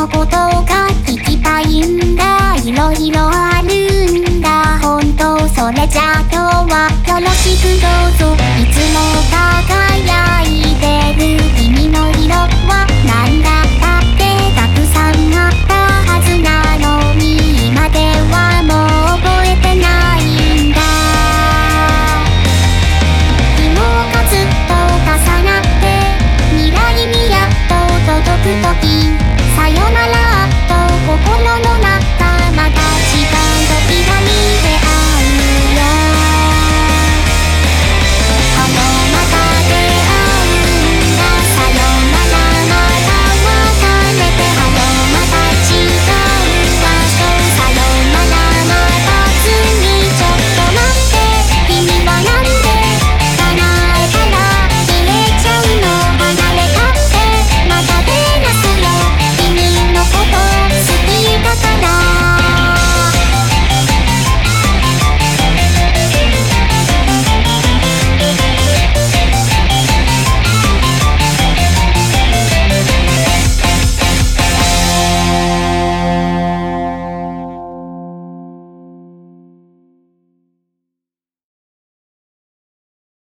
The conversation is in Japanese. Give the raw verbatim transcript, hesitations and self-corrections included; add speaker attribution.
Speaker 1: のことが聞きたいんだ。いろいろあるんだ。本当それじゃあ今日はよろしくどうぞ。いつも輝いてる君の色はなんだったっけ。たくさんあったはずなのに今ではもう覚えてないんだ。昨日がずっと重なって未来にやっと届くとき、さよならと心の中また違う